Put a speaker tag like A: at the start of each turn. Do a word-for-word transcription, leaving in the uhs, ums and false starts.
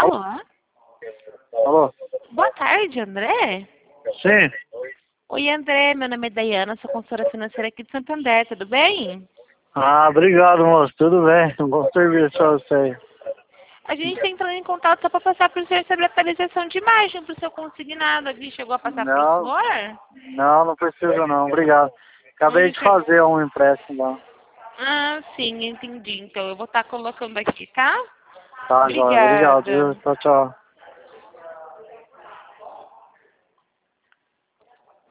A: Alô?
B: Alô?
A: Boa tarde, André.
B: Sim.
A: Oi, André. Meu nome é Dayana, sou consultora financeira aqui de Santander. Tudo bem?
B: Ah, obrigado, moço. Tudo bem. Um bom serviço pra você aí.
A: A gente está entrando em contato só para passar para o senhor sobre a atualização de imagem para o seu consignado. Ele chegou a passar para o
B: Não,
A: senhor?
B: não, não precisa não. Obrigado. Acabei
A: Onde
B: de
A: chegou?
B: fazer um empréstimo lá.
A: Ah, sim, entendi. Então eu vou estar colocando aqui, tá?
B: Tá, joia. Obrigado, viu?
A: Obrigada.
B: Tchau, tchau.